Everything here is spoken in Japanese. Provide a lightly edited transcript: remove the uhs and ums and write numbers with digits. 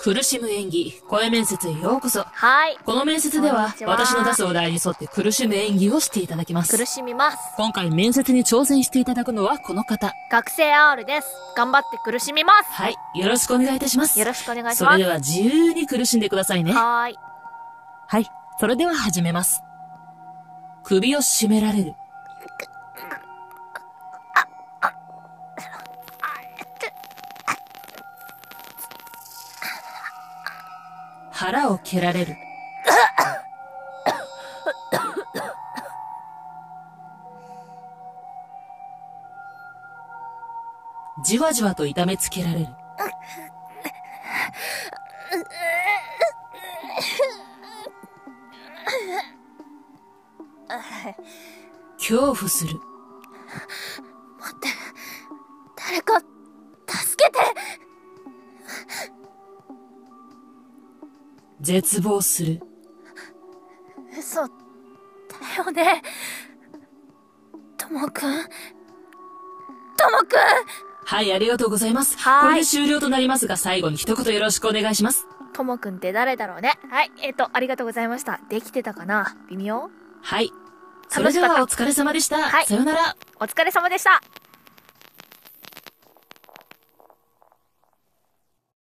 苦しむ演技、声面接へようこそ。 はい。 この面接では、 こんにちは私の出すお題に沿って苦しむ演技をしていただきます。 苦しみます。 今回面接に挑戦していただくのはこの方。 学生 R です。頑張って苦しみます。 はい。よろしくお願いいたします。 よろしくお願いします。 それでは自由に苦しんでくださいね。 はい。 はい。それでは始めます。首を絞められる。腹を蹴られる。じわじわと痛めつけられる。恐怖する。 待って。誰か、助けて。 絶望する。 嘘、だよね。ともくん。 はい、ありがとうございます。 はいこれで終了となりますが、最後に一言よろしくお願いします。 ともくんって誰だろうね。はい、ありがとうございました。できてたかな？微妙？ はい。それではお疲れ様でした。 はいさよなら。 お疲れ様でした。